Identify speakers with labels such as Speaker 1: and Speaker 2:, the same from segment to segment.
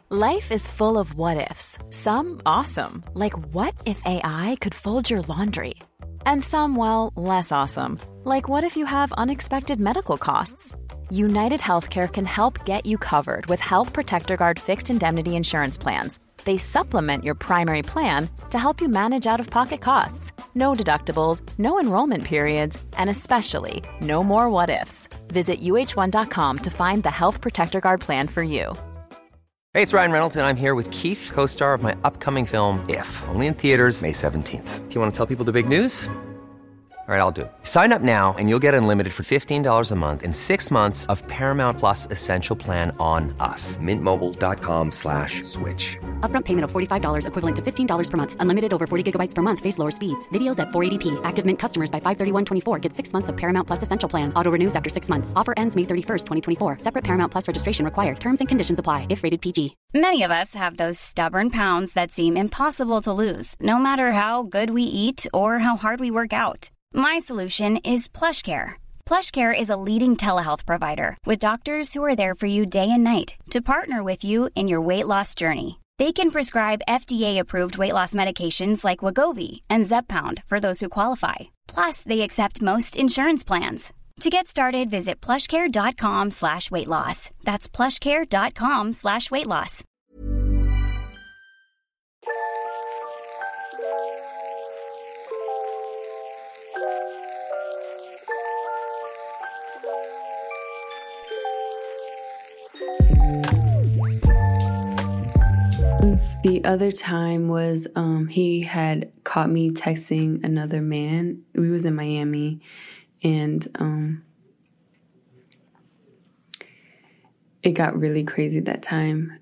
Speaker 1: Life is full of what-ifs. Some awesome, like what if AI could fold your laundry? And some, well, less awesome, like what if you have unexpected medical costs? United Healthcare can help get you covered with Health Protector Guard fixed indemnity insurance plans. They supplement your primary plan to help you manage out-of-pocket costs. No deductibles, no enrollment periods, and especially no more what-ifs. Visit UH1.com to find the Health Protector Guard plan for you.
Speaker 2: Hey, it's Ryan Reynolds, and I'm here with Keith, co-star of my upcoming film, If, only in theaters May 17th. Do you want to tell people the big news? All right, I'll do it. Sign up now and you'll get unlimited for $15 a month and 6 months of Paramount Plus Essential Plan on us. MintMobile.com/switch.
Speaker 3: Upfront payment of $45 equivalent to $15 per month. Unlimited over 40 gigabytes per month. Face lower speeds. Videos at 480p. Active Mint customers by 531.24 get 6 months of Paramount Plus Essential Plan. Auto renews after 6 months. Offer ends May 31st, 2024. Separate Paramount Plus registration required. Terms and conditions apply if rated PG.
Speaker 4: Many of us have those stubborn pounds that seem impossible to lose, no matter how good we eat or how hard we work out. My solution is PlushCare. PlushCare is a leading telehealth provider with doctors who are there for you day and night to partner with you in your weight loss journey. They can prescribe FDA-approved weight loss medications like Wegovy and Zepbound for those who qualify. Plus, they accept most insurance plans. To get started, visit plushcare.com/weightloss. That's plushcare.com/weightloss.
Speaker 5: The other time was he had caught me texting another man. We was in Miami, and it got really crazy that time.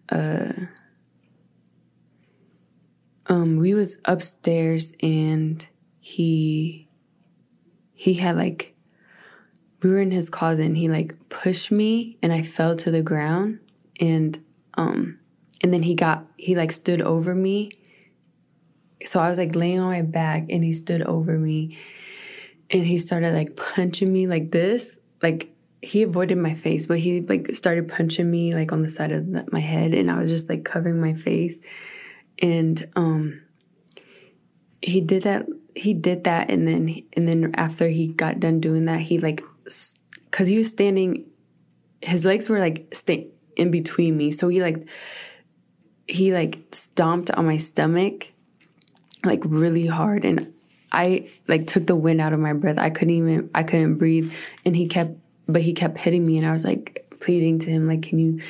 Speaker 5: We was upstairs, and he had like, we were in his closet, and he like pushed me, and I fell to the ground, and then he like stood over me. So I was like laying on my back, and he stood over me, and he started like punching me like this. Like, he avoided my face, but he like started punching me like on the side of my head, and I was just like covering my face. And he did that, and then after he got done doing that, he like, cause he was standing, his legs were like in between me, so he stomped on my stomach like really hard, and I like took the wind out of my breath. I couldn't breathe, and he kept hitting me, and I was like pleading to him, like, can you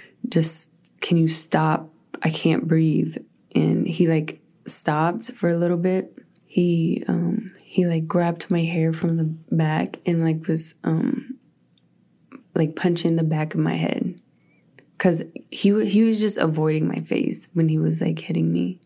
Speaker 5: stop? I can't breathe. And he like stopped for a little bit. He like grabbed my hair from the back and like was like punching the back of my head. Because he was just avoiding my face when he was, like, hitting me.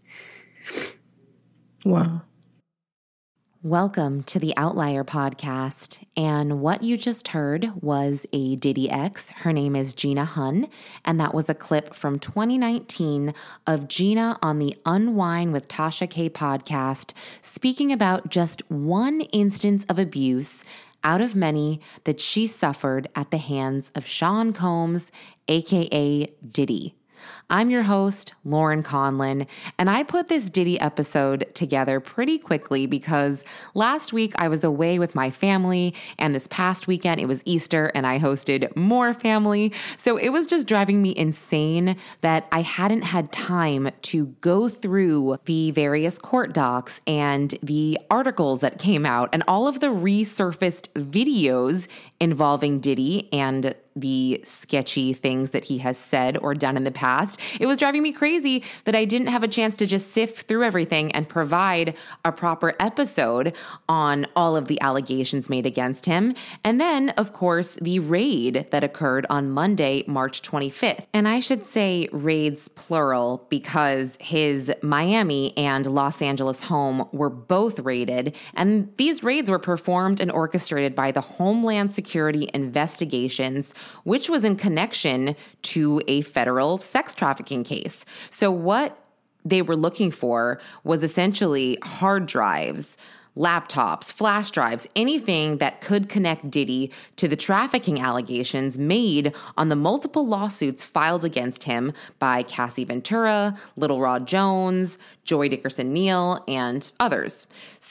Speaker 6: Wow.
Speaker 7: Welcome to the Outlier Podcast. And what you just heard was a Diddy ex. Her name is Gina Hun. And that was a clip from 2019 of Gina on the Unwind with Tasha K podcast, speaking about just one instance of abuse out of many that she suffered at the hands of Sean Combs, aka Diddy. I'm your host, Lauren Conlin, and I put this Diddy episode together pretty quickly because last week I was away with my family, and this past weekend it was Easter and I hosted more family. So it was just driving me insane that I hadn't had time to go through the various court docs and the articles that came out and all of the resurfaced videos involving Diddy and the sketchy things that he has said or done in the past. It was driving me crazy that I didn't have a chance to just sift through everything and provide a proper episode on all of the allegations made against him. And then, of course, the raid that occurred on Monday, March 25th. And I should say raids plural because his Miami and Los Angeles home were both raided. And these raids were performed and orchestrated by the Homeland Security Investigations, which was in connection to a federal sex trafficking case. So what they were looking for was essentially hard drives, laptops, flash drives, anything that could connect Diddy to the trafficking allegations made on the multiple lawsuits filed against him by Cassie Ventura, Little Rod Jones, Joy Dickerson-Neal, and others.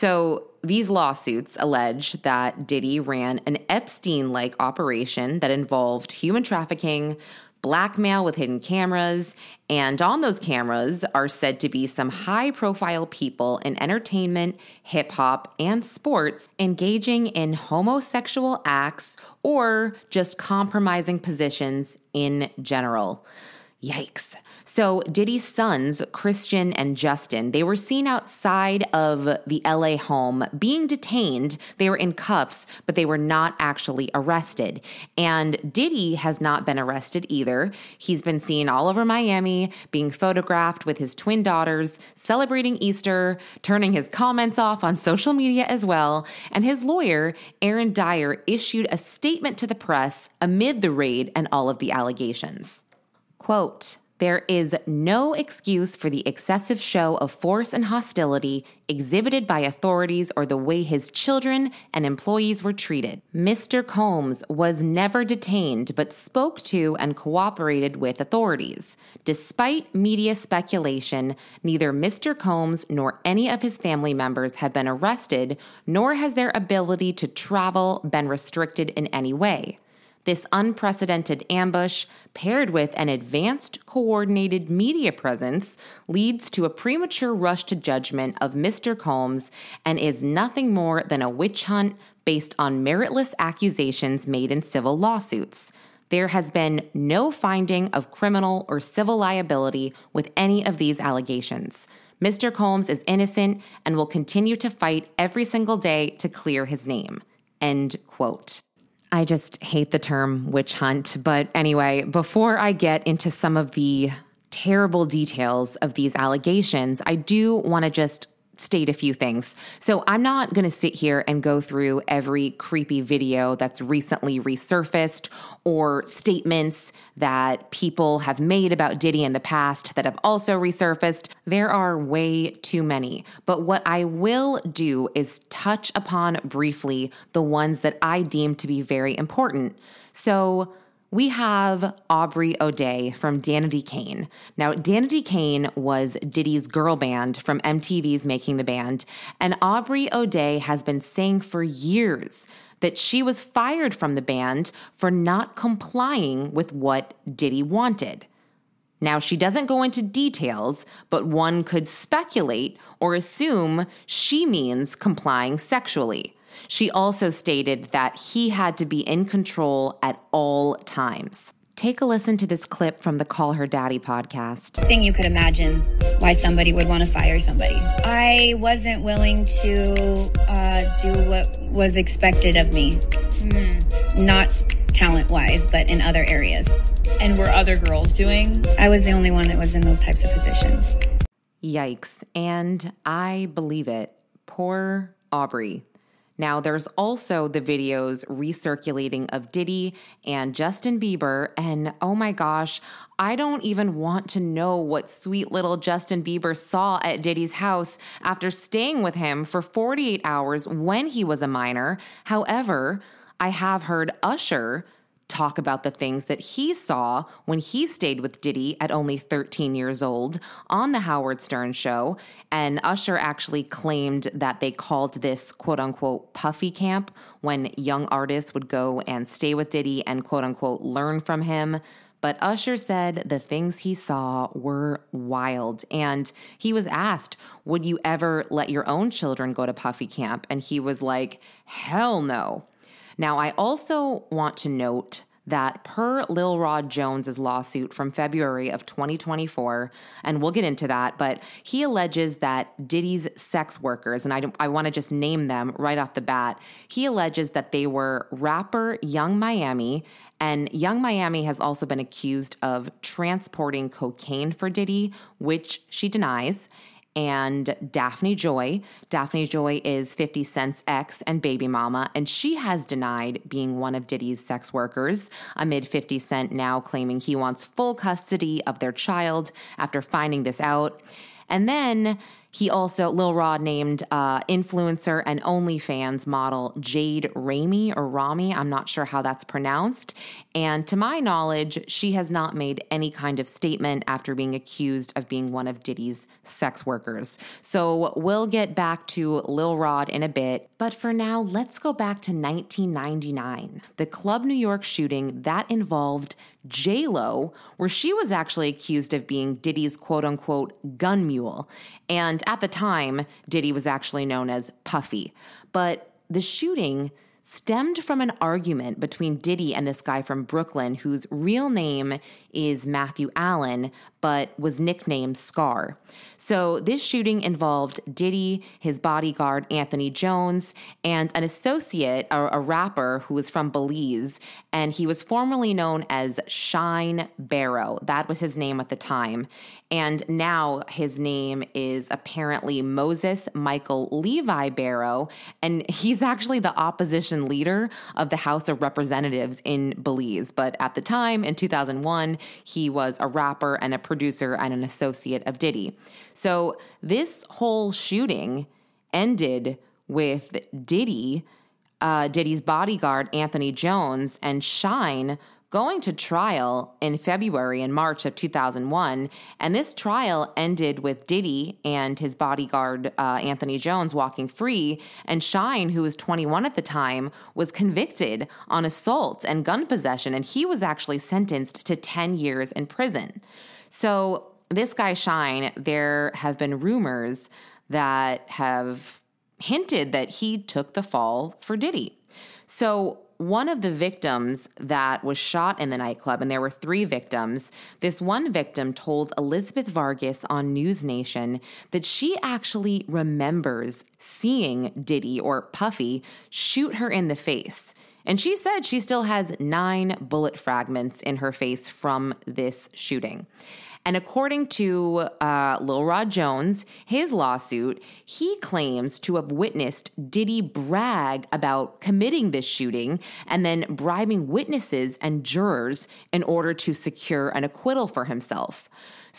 Speaker 7: So these lawsuits allege that Diddy ran an Epstein-like operation that involved human trafficking, blackmail with hidden cameras, and on those cameras are said to be some high-profile people in entertainment, hip-hop, and sports engaging in homosexual acts or just compromising positions in general. Yikes. So Diddy's sons, Christian and Justin, they were seen outside of the LA home being detained. They were in cuffs, but they were not actually arrested. And Diddy has not been arrested either. He's been seen all over Miami, being photographed with his twin daughters, celebrating Easter, turning his comments off on social media as well. And his lawyer, Aaron Dyer, issued a statement to the press amid the raid and all of the allegations. Quote, "There is no excuse for the excessive show of force and hostility exhibited by authorities or the way his children and employees were treated. Mr. Combs was never detained but spoke to and cooperated with authorities. Despite media speculation, neither Mr. Combs nor any of his family members have been arrested, nor has their ability to travel been restricted in any way. This unprecedented ambush, paired with an advanced coordinated media presence, leads to a premature rush to judgment of Mr. Combs and is nothing more than a witch hunt based on meritless accusations made in civil lawsuits. There has been no finding of criminal or civil liability with any of these allegations. Mr. Combs is innocent and will continue to fight every single day to clear his name." End quote. I just hate the term witch hunt. But anyway, before I get into some of the terrible details of these allegations, I do want to just state a few things. So I'm not going to sit here and go through every creepy video that's recently resurfaced or statements that people have made about Diddy in the past that have also resurfaced. There are way too many. But what I will do is touch upon briefly the ones that I deem to be very important. So we have Aubrey O'Day from Danity Kane. Now, Danity Kane was Diddy's girl band from MTV's Making the Band, and Aubrey O'Day has been saying for years that she was fired from the band for not complying with what Diddy wanted. Now, she doesn't go into details, but one could speculate or assume she means complying sexually. She also stated that he had to be in control at all times. Take a listen to this clip from the Call Her Daddy podcast.
Speaker 4: Thing you could imagine why somebody would want to fire somebody. I wasn't willing to do what was expected of me. Not talent-wise, but in other areas.
Speaker 6: And were other girls doing?
Speaker 4: I was the only one that was in those types of positions.
Speaker 7: Yikes. And I believe it. Poor Aubrey. Now, there's also the videos recirculating of Diddy and Justin Bieber, and oh my gosh, I don't even want to know what sweet little Justin Bieber saw at Diddy's house after staying with him for 48 hours when he was a minor. However, I have heard Usher talk about the things that he saw when he stayed with Diddy at only 13 years old on the Howard Stern show. And Usher actually claimed that they called this quote unquote puffy camp when young artists would go and stay with Diddy and quote unquote learn from him. But Usher said the things he saw were wild. And he was asked, would you ever let your own children go to puffy camp? And he was like, hell no. Now, I also want to note that per Lil Rod Jones' lawsuit from February of 2024, and we'll get into that, but he alleges that Diddy's sex workers, and I want to just name them right off the bat, he alleges that they were rapper Young Miami, and Young Miami has also been accused of transporting cocaine for Diddy, which she denies, and Daphne Joy. Daphne Joy is 50 Cent's ex and baby mama, and she has denied being one of Diddy's sex workers, amid 50 Cent now claiming he wants full custody of their child after finding this out. And then He also, Lil Rod named influencer and OnlyFans model Jade Rami or Rami. I'm not sure how that's pronounced. And to my knowledge, she has not made any kind of statement after being accused of being one of Diddy's sex workers. So we'll get back to Lil Rod in a bit. But for now, let's go back to 1999, the Club New York shooting that involved J-Lo, where she was actually accused of being Diddy's quote-unquote gun mule. And at the time, Diddy was actually known as Puffy. But the shooting stemmed from an argument between Diddy and this guy from Brooklyn whose real name is Matthew Allen, but was nicknamed Scar. So this shooting involved Diddy, his bodyguard Anthony Jones, and an associate, a rapper who was from Belize, and he was formerly known as Shine Barrow. That was his name at the time. And now his name is apparently Moses Michael Levi Barrow, and he's actually the opposition leader of the House of Representatives in Belize. But at the time, in 2001, he was a rapper and a producer and an associate of Diddy. So this whole shooting ended with Diddy's bodyguard, Anthony Jones, and Shine going to trial in February and March of 2001. And this trial ended with Diddy and his bodyguard, Anthony Jones, walking free. And Shine, who was 21 at the time, was convicted on assault and gun possession. And he was actually sentenced to 10 years in prison. So this guy, Shine, there have been rumors that have hinted that he took the fall for Diddy. So one of the victims that was shot in the nightclub, and there were 3 victims, this one victim told Elizabeth Vargas on News Nation that she actually remembers seeing Diddy, or Puffy, shoot her in the face. And she said she still has 9 bullet fragments in her face from this shooting. And according to Lil Rod Jones, his lawsuit, he claims to have witnessed Diddy brag about committing this shooting and then bribing witnesses and jurors in order to secure an acquittal for himself.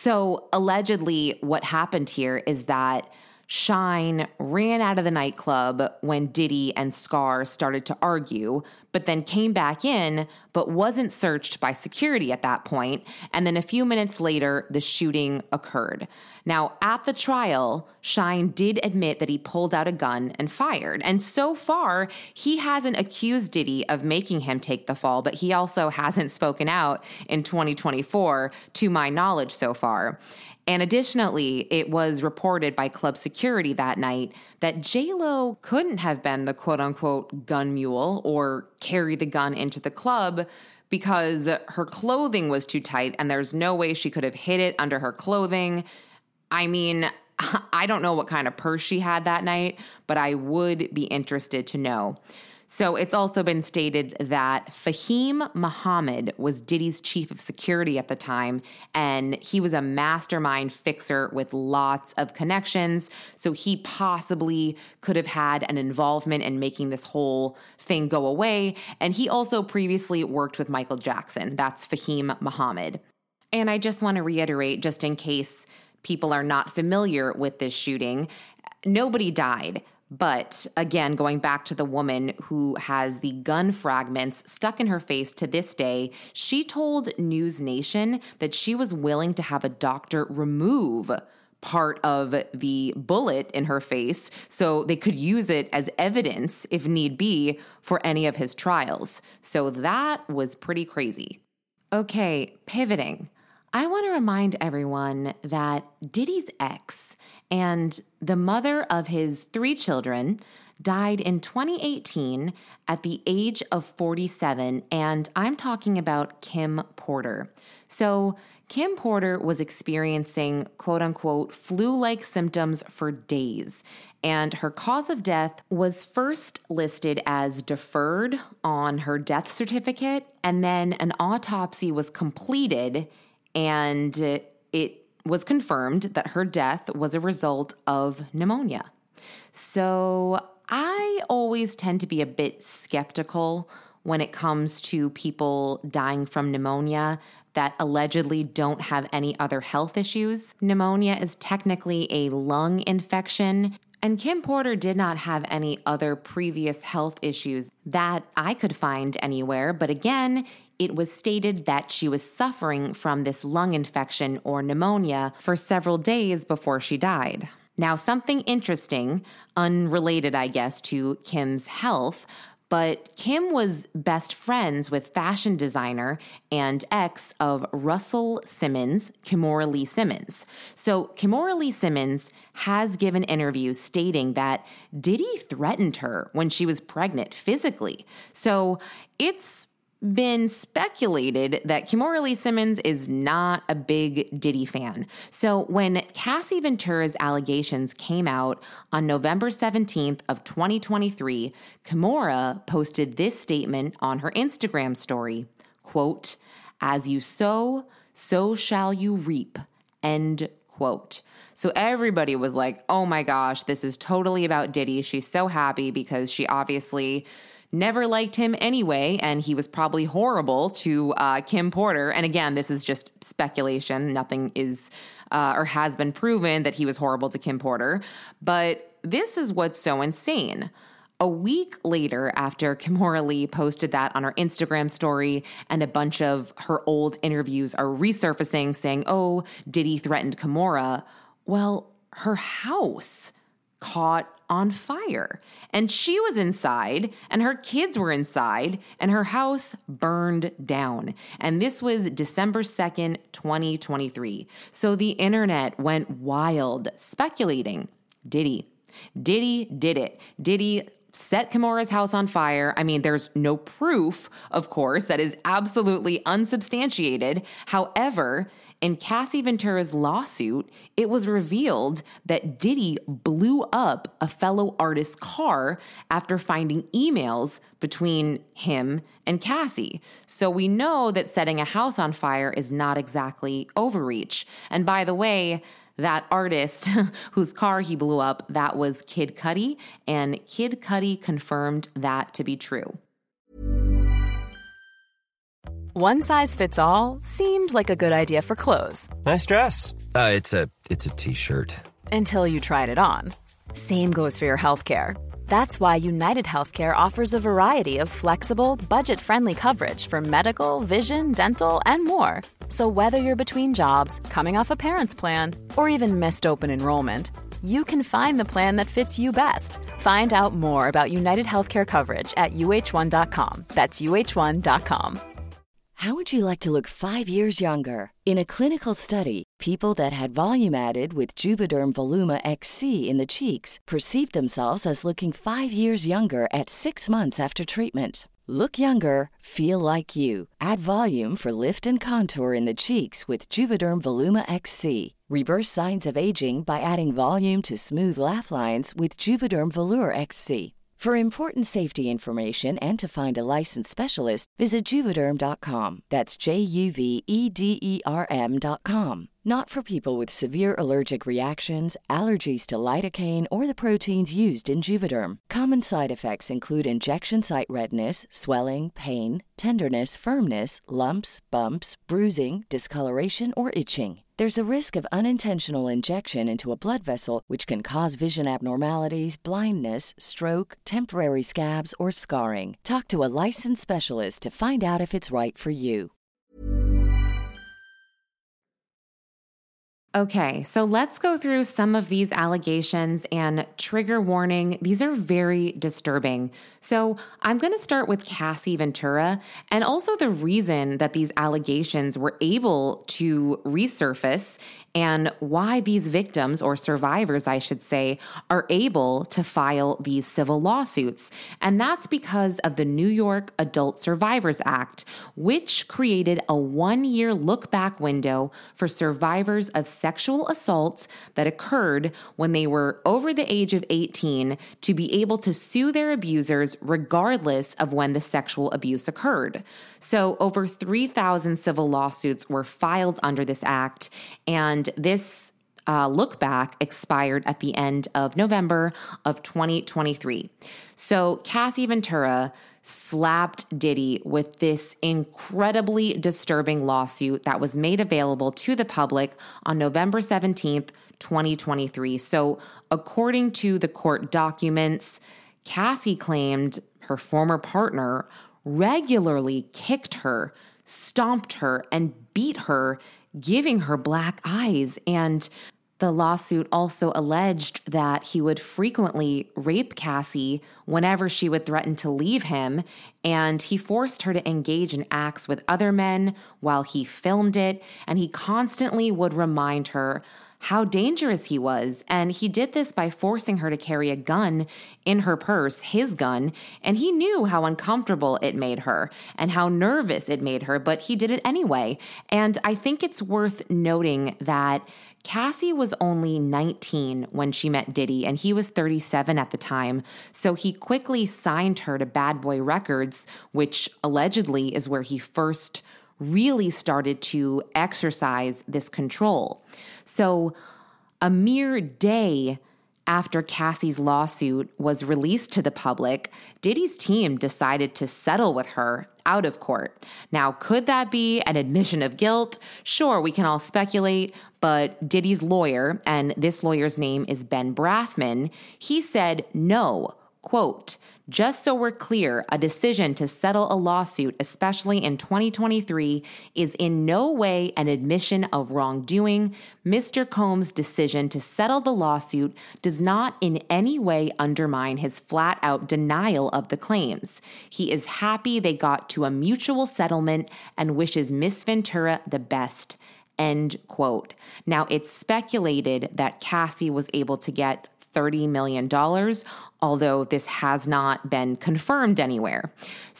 Speaker 7: So allegedly, what happened here is that Shine ran out of the nightclub when Diddy and Scar started to argue, but then came back in, but wasn't searched by security at that point. And then a few minutes later, the shooting occurred. Now, at the trial, Shine did admit that he pulled out a gun and fired. And so far, he hasn't accused Diddy of making him take the fall, but he also hasn't spoken out in 2024, to my knowledge so far. And additionally, it was reported by club security that night that J-Lo couldn't have been the quote-unquote gun mule or carry the gun into the club because her clothing was too tight and there's no way she could have hid it under her clothing. I mean, I don't know what kind of purse she had that night, but I would be interested to know. So it's also been stated that Fahim Muhammad was Diddy's chief of security at the time, and he was a mastermind fixer with lots of connections. So he possibly could have had an involvement in making this whole thing go away. And he also previously worked with Michael Jackson. That's Fahim Muhammad. And I just want to reiterate, just in case people are not familiar with this shooting, nobody died. But again, going back to the woman who has the gun fragments stuck in her face to this day, she told News Nation that she was willing to have a doctor remove part of the bullet in her face so they could use it as evidence, if need be, for any of his trials. So that was pretty crazy. Okay, pivoting. I want to remind everyone that Diddy's ex and the mother of his 3 children died in 2018 at the age of 47, and I'm talking about Kim Porter. So Kim Porter was experiencing quote-unquote flu-like symptoms for days, and her cause of death was first listed as deferred on her death certificate, and then an autopsy was completed, and it was confirmed that her death was a result of pneumonia. So I always tend to be a bit skeptical when it comes to people dying from pneumonia. that allegedly don't have any other health issues. Pneumonia is technically a lung infection, and Kim Porter did not have any other previous health issues that I could find anywhere, but again, it was stated that she was suffering from this lung infection or pneumonia for several days before she died. Now, something interesting, unrelated, I guess, to Kim's health, but Kim was best friends with fashion designer and ex of Russell Simmons, Kimora Lee Simmons. So Kimora Lee Simmons has given interviews stating that Diddy threatened her when she was pregnant physically. So it's been speculated that Kimora Lee Simmons is not a big Diddy fan. So when Cassie Ventura's allegations came out on November 17th of 2023, Kimora posted this statement on her Instagram story, quote, "As you sow, so shall you reap," end quote. So everybody was like, oh my gosh, this is totally about Diddy. She's so happy because she obviously never liked him anyway, and he was probably horrible to Kim Porter. And again, this is just speculation. Nothing is or has been proven that he was horrible to Kim Porter. But this is what's so insane. A week later, after Kimora Lee posted that on her Instagram story and a bunch of her old interviews are resurfacing saying, oh, Diddy threatened Kimora, well, her house caught on fire. And she was inside, and her kids were inside, and her house burned down. And this was December 2nd, 2023. So the internet went wild, speculating, Diddy did it. Diddy set Kimora's house on fire. I mean, there's no proof, of course, that is absolutely unsubstantiated. However, in Cassie Ventura's lawsuit, it was revealed that Diddy blew up a fellow artist's car after finding emails between him and Cassie. So we know that setting a house on fire is not exactly overreach. And by the way, that artist whose car he blew up, that was Kid Cudi, and Kid Cudi confirmed that to be true.
Speaker 1: One size fits all seemed like a good idea for clothes.
Speaker 8: Nice dress. It's a t-shirt.
Speaker 1: Until you tried it on. Same goes for your healthcare. That's why United Healthcare offers a variety of flexible, budget-friendly coverage for medical, vision, dental, and more. So whether you're between jobs, coming off a parent's plan, or even missed open enrollment, you can find the plan that fits you best. Find out more about United Healthcare coverage at uh1.com. That's uh1.com.
Speaker 9: How would you like to look 5 years younger? In a clinical study, people that had volume added with Juvederm Voluma XC in the cheeks perceived themselves as looking 5 years younger at 6 months after treatment. Look younger, feel like you. Add volume for lift and contour in the cheeks with Juvederm Voluma XC. Reverse signs of aging by adding volume to smooth laugh lines with Juvederm Volure XC. For important safety information and to find a licensed specialist, visit Juvederm.com. That's JUVEDERM.com. Not for people with severe allergic reactions, allergies to lidocaine, or the proteins used in Juvederm. Common side effects include injection site redness, swelling, pain, tenderness, firmness, lumps, bumps, bruising, discoloration, or itching. There's a risk of unintentional injection into a blood vessel, which can cause vision abnormalities, blindness, stroke, temporary scabs, or scarring. Talk to a licensed specialist to find out if it's right for you.
Speaker 7: Okay, so let's go through some of these allegations, and trigger warning, these are very disturbing. So I'm going to start with Cassie Ventura and also the reason that these allegations were able to resurface and why these victims, or survivors, I should say, are able to file these civil lawsuits. And that's because of the New York Adult Survivors Act, which created a 1-year look-back window for survivors of sexual assaults that occurred when they were over the age of 18 to be able to sue their abusers regardless of when the sexual abuse occurred. So over 3,000 civil lawsuits were filed under this act, and this look back expired at the end of November of 2023. So Cassie Ventura slapped Diddy with this incredibly disturbing lawsuit that was made available to the public on November 17th, 2023. So according to the court documents, Cassie claimed her former partner regularly kicked her, stomped her, and beat her, giving her black eyes. And the lawsuit also alleged that he would frequently rape Cassie whenever she would threaten to leave him, and he forced her to engage in acts with other men while he filmed it, and he constantly would remind her how dangerous he was. And he did this by forcing her to carry a gun in her purse, his gun, and he knew how uncomfortable it made her and how nervous it made her, but he did it anyway. And I think it's worth noting that Cassie was only 19 when she met Diddy, and he was 37 at the time. So he quickly signed her to Bad Boy Records, which allegedly is where he first really started to exercise this control. So a mere day after Cassie's lawsuit was released to the public, Diddy's team decided to settle with her out of court. Now, could that be an admission of guilt? Sure, we can all speculate, but Diddy's lawyer, and this lawyer's name is Ben Brafman, he said no, quote, "Just so we're clear, a decision to settle a lawsuit, especially in 2023, is in no way an admission of wrongdoing. Mr. Combs' decision to settle the lawsuit does not in any way undermine his flat-out denial of the claims. He is happy they got to a mutual settlement and wishes Miss Ventura the best." End quote. Now, it's speculated that Cassie was able to get $30 million, although this has not been confirmed anywhere.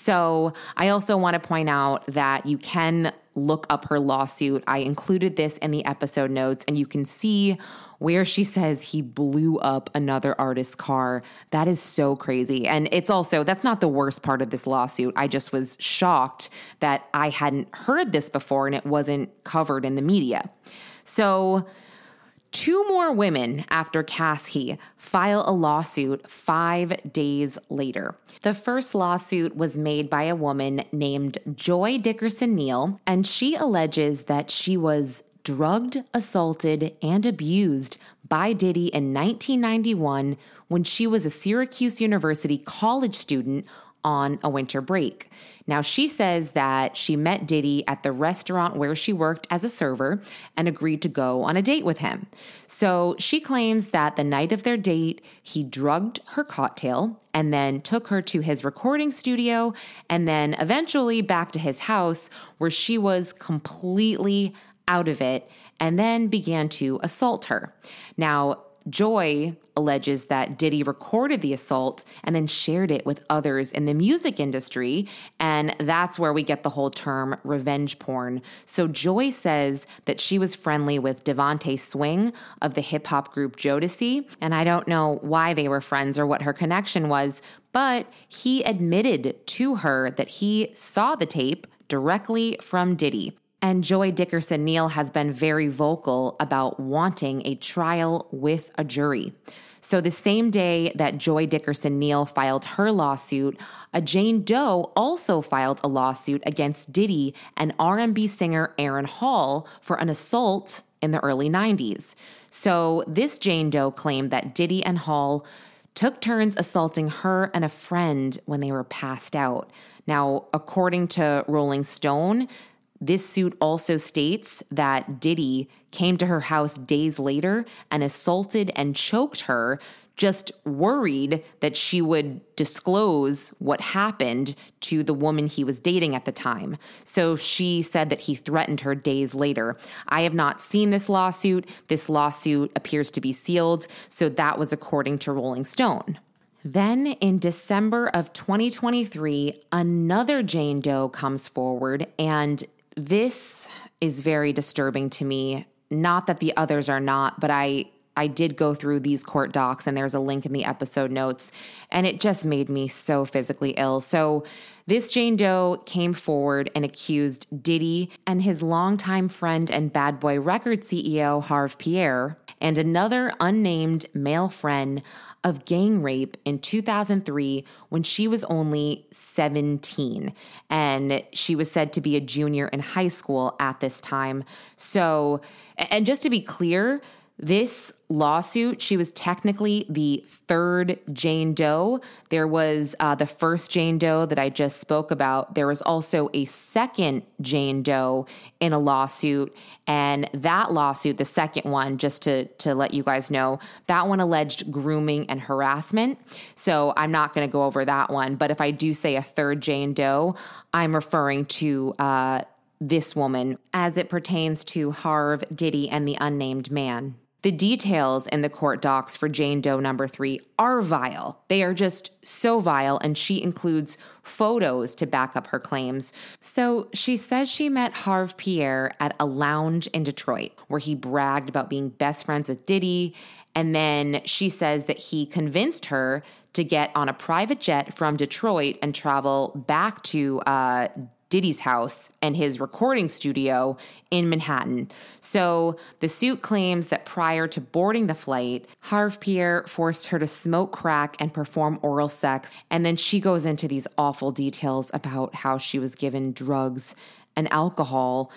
Speaker 7: So I also want to point out that you can look up her lawsuit. I included this in the episode notes, and you can see where she says he blew up another artist's car. That is so crazy. And it's also, that's not the worst part of this lawsuit. I just was shocked that I hadn't heard this before and it wasn't covered in the media. So 2 more women after Cassie file a lawsuit 5 days later. The first lawsuit was made by a woman named Joy Dickerson Neal, and she alleges that she was drugged, assaulted, and abused by Diddy in 1991 when she was a Syracuse University college student on a winter break. Now, she says that she met Diddy at the restaurant where she worked as a server and agreed to go on a date with him. So she claims that the night of their date, he drugged her cocktail and then took her to his recording studio and then eventually back to his house where she was completely out of it and then began to assault her. Now, Joy alleges that Diddy recorded the assault and then shared it with others in the music industry, and that's where we get the whole term revenge porn. So Joy says that she was friendly with Devontae Swing of the hip-hop group Jodeci, and I don't know why they were friends or what her connection was, but he admitted to her that he saw the tape directly from Diddy. And Joy Dickerson Neal has been very vocal about wanting a trial with a jury. So the same day that Joy Dickerson Neal filed her lawsuit, a Jane Doe also filed a lawsuit against Diddy and R&B singer Aaron Hall for an assault in the early 90s. So this Jane Doe claimed that Diddy and Hall took turns assaulting her and a friend when they were passed out. Now, according to Rolling Stone, this suit also states that Diddy came to her house days later and assaulted and choked her, just worried that she would disclose what happened to the woman he was dating at the time. So she said that he threatened her days later. I have not seen this lawsuit. This lawsuit appears to be sealed. So that was according to Rolling Stone. Then in December of 2023, another Jane Doe comes forward, and this is very disturbing to me. Not that the others are not, but I did go through these court docs, and there's a link in the episode notes, and it just made me so physically ill. So this Jane Doe came forward and accused Diddy and his longtime friend and Bad Boy Records CEO, Harve Pierre, and another unnamed male friend of gang rape in 2003 when she was only 17. And she was said to be a junior in high school at this time. So, and just to be clear, this lawsuit, she was technically the third Jane Doe. There was the first Jane Doe that I just spoke about. There was also a second Jane Doe in a lawsuit. And that lawsuit, the second one, just to let you guys know, that one alleged grooming and harassment. So I'm not going to go over that one. But if I do say a third Jane Doe, I'm referring to this woman as it pertains to Harv, Diddy, and the unnamed man. The details in the court docs for Jane Doe number 3 are vile. They are just so vile, and she includes photos to back up her claims. So she says she met Harv Pierre at a lounge in Detroit, where he bragged about being best friends with Diddy, and then she says that he convinced her to get on a private jet from Detroit and travel back to Diddy's house and his recording studio in Manhattan. So the suit claims that prior to boarding the flight, Harv Pierre forced her to smoke crack and perform oral sex. And then she goes into these awful details about how she was given drugs and alcohol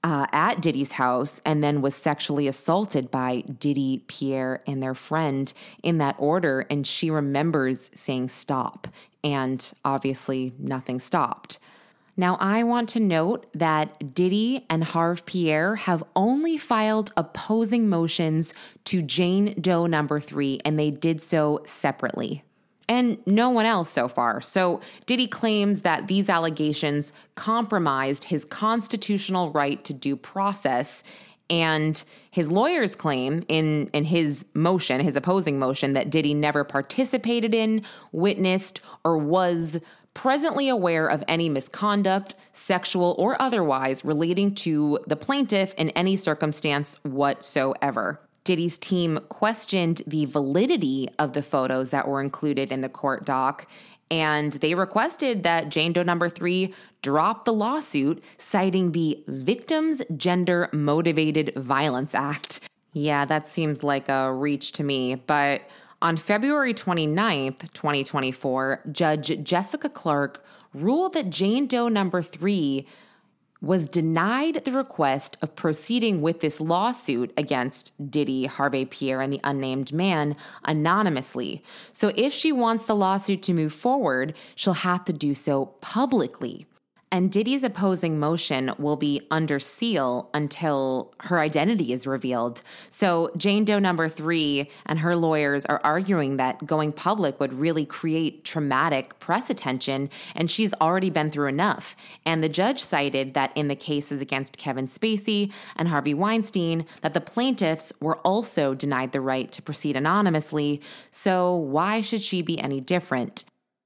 Speaker 7: at Diddy's house and then was sexually assaulted by Diddy, Pierre, and their friend in that order. And she remembers saying stop. And obviously nothing stopped. Now, I want to note that Diddy and Harv Pierre have only filed opposing motions to Jane Doe number 3, and they did so separately. And no one else so far. So Diddy claims that these allegations compromised his constitutional right to due process, and his lawyers claim in his motion, his opposing motion, that Diddy never participated in, witnessed, or was presently aware of any misconduct, sexual or otherwise, relating to the plaintiff in any circumstance whatsoever. Diddy's team questioned the validity of the photos that were included in the court doc, and they requested that Jane Doe number 3 drop the lawsuit, citing the Victims Gender Motivated Violence Act. Yeah, that seems like a reach to me, but on February 29th, 2024, Judge Jessica Clark ruled that Jane Doe number 3 was denied the request of proceeding with this lawsuit against Diddy, Harve Pierre, and the unnamed man anonymously. So if she wants the lawsuit to move forward, she'll have to do so publicly. And Diddy's opposing motion will be under seal until her identity is revealed. So Jane Doe number 3 and her lawyers are arguing that going public would really create traumatic press attention, and she's already been through enough. And the judge cited that in the cases against Kevin Spacey and Harvey Weinstein, that the plaintiffs were also denied the right to proceed anonymously. So why should she be any different?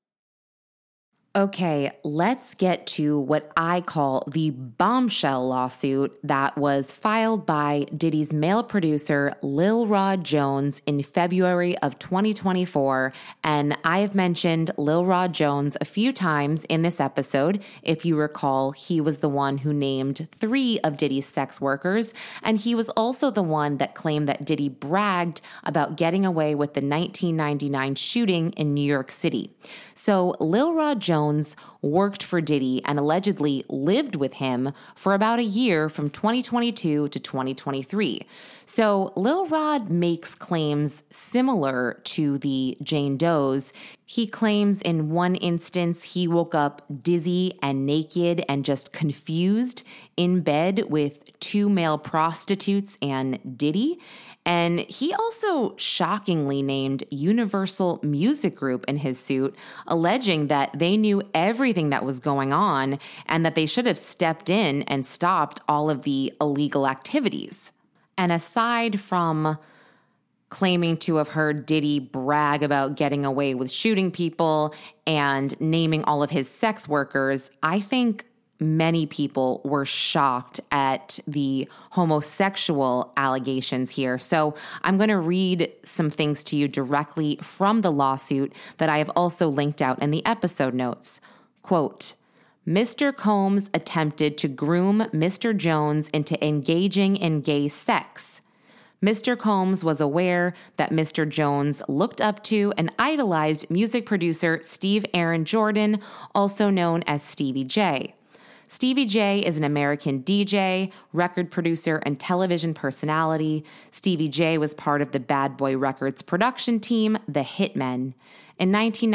Speaker 7: Okay, let's get to what I call the bombshell lawsuit that was filed by Diddy's male producer, Lil Rod Jones, in February of 2024. And I have mentioned Lil Rod Jones a few times in this episode. If you recall, he was the one who named 3 of Diddy's sex workers, and he was also the one that claimed that Diddy bragged about getting away with the 1999 shooting in New York City. So Lil Rod Jones worked for Diddy and allegedly lived with him for about a year from 2022 to 2023. So Lil Rod makes claims similar to the Jane Doe's. He claims in one instance he woke up dizzy and naked and just confused in bed with 2 male prostitutes and Diddy. And he also shockingly named Universal Music Group in his suit, alleging that they knew everything that was going on and that they should have stepped in and stopped all of the illegal activities. And aside from claiming to have heard Diddy brag about getting away with shooting people and naming all of his sex workers, I think many people were shocked at the homosexual allegations here. So I'm going to read some things to you directly from the lawsuit that I have also linked out in the episode notes. Quote, Mr. Combs attempted to groom Mr. Jones into engaging in gay sex. Mr. Combs was aware that Mr. Jones looked up to and idolized music producer Steve Aaron Jordan, also known as Stevie J. Stevie J is an American DJ, record producer, and television personality. Stevie J was part of the Bad Boy Records production team, The Hitmen. In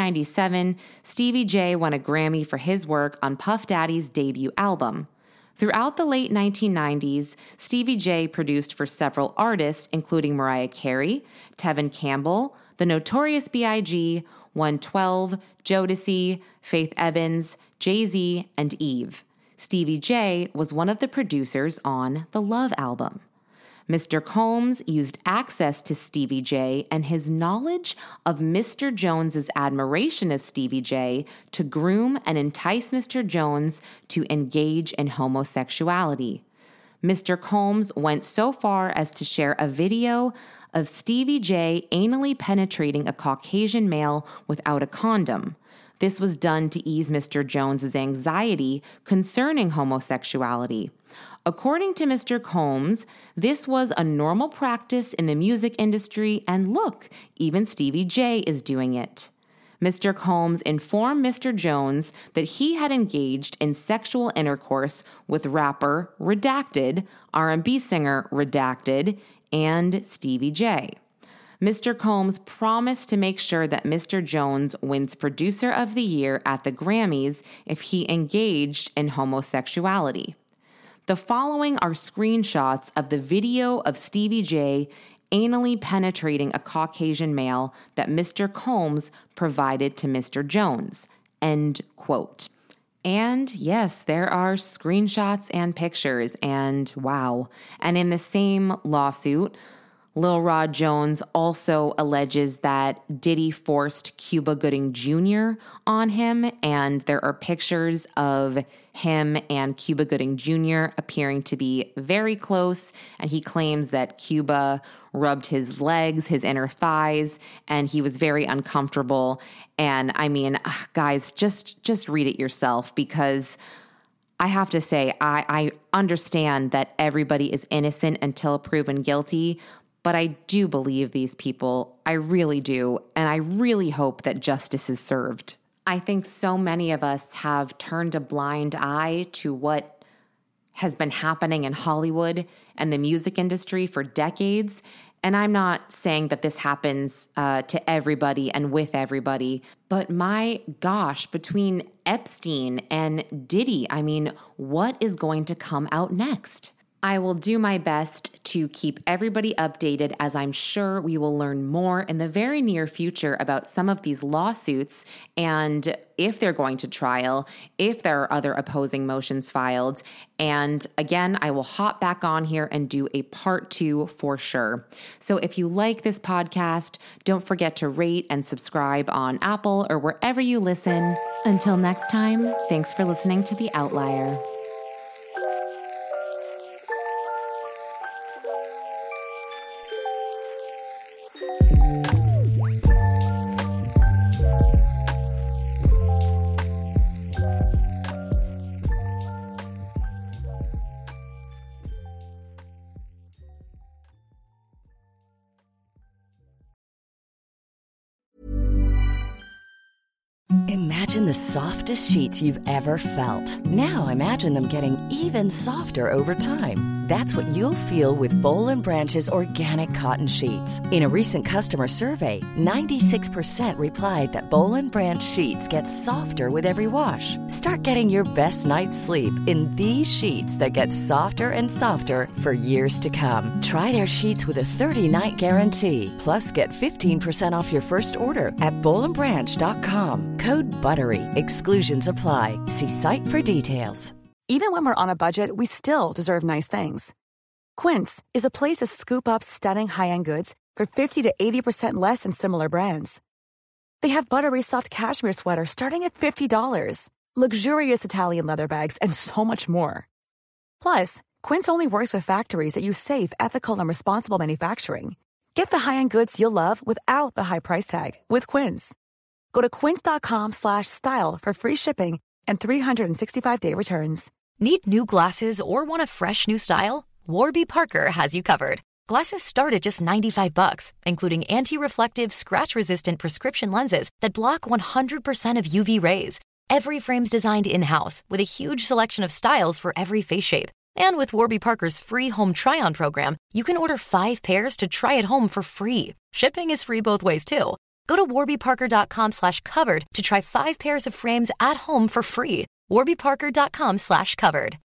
Speaker 7: 1997, Stevie J won a Grammy for his work on Puff Daddy's debut album. Throughout the late 1990s, Stevie J produced for several artists, including Mariah Carey, Tevin Campbell, The Notorious B.I.G., 112, Jodeci, Faith Evans, Jay-Z, and Eve. Stevie J was one of the producers on the Love album. Mr. Combs used access to Stevie J and his knowledge of Mr. Jones's admiration of Stevie J to groom and entice Mr. Jones to engage in homosexuality. Mr. Combs went so far as to share a video of Stevie J anally penetrating a Caucasian male without a condom. This was done to ease Mr. Jones's anxiety concerning homosexuality. According to Mr. Combs, this was a normal practice in the music industry, and look, even Stevie J is doing it. Mr. Combs informed Mr. Jones that he had engaged in sexual intercourse with rapper Redacted, R&B singer Redacted, and Stevie J. Mr. Combs promised to make sure that Mr. Jones wins Producer of the Year at the Grammys if he engaged in homosexuality. The following are screenshots of the video of Stevie J anally penetrating a Caucasian male that Mr. Combs provided to Mr. Jones. End quote. And yes, there are screenshots and pictures, and wow. And in the same lawsuit, Lil Rod Jones also alleges that Diddy forced Cuba Gooding Jr. on him, and there are pictures of him and Cuba Gooding Jr. appearing to be very close, and he claims that Cuba rubbed his legs, his inner thighs, and he was very uncomfortable. And I mean, guys, just read it yourself, because I have to say, I understand that everybody is innocent until proven guilty, but I do believe these people. I really do. And I really hope that justice is served. I think so many of us have turned a blind eye to what has been happening in Hollywood and the music industry for decades. And I'm not saying that this happens to everybody and with everybody, but my gosh, between Epstein and Diddy, I mean, what is going to come out next? I will do my best to keep everybody updated, as I'm sure we will learn more in the very near future about some of these lawsuits and if they're going to trial, if there are other opposing motions filed. And again, I will hop back on here and do a part 2 for sure. So if you like this podcast, don't forget to rate and subscribe on Apple or wherever you listen. Until next time, thanks for listening to The Outlier.
Speaker 9: Imagine the softest sheets you've ever felt. Now imagine them getting even softer over time. That's what you'll feel with Boll & Branch's organic cotton sheets. In a recent customer survey, 96% replied that Boll & Branch sheets get softer with every wash. Start getting your best night's sleep in these sheets that get softer and softer for years to come. Try their sheets with a 30-night guarantee. Plus, get 15% off your first order at bollandbranch.com. Code BUTTERY. Exclusions apply. See site for details.
Speaker 10: Even when we're on a budget, we still deserve nice things. Quince is a place to scoop up stunning high-end goods for 50 to 80% less than similar brands. They have buttery soft cashmere sweaters starting at $50, luxurious Italian leather bags, and so much more. Plus, Quince only works with factories that use safe, ethical, and responsible manufacturing. Get the high-end goods you'll love without the high price tag with Quince. Go to quince.com/style for free shipping and 365-day returns.
Speaker 11: Need new glasses or want a fresh new style? Warby Parker has you covered. Glasses start at just $95, including anti-reflective, scratch-resistant prescription lenses that block 100% of UV rays. Every frame's designed in-house with a huge selection of styles for every face shape. And with Warby Parker's free home try-on program, you can order 5 pairs to try at home for free. Shipping is free both ways, too. Go to warbyparker.com/covered to try 5 pairs of frames at home for free. warbyparker.com/covered.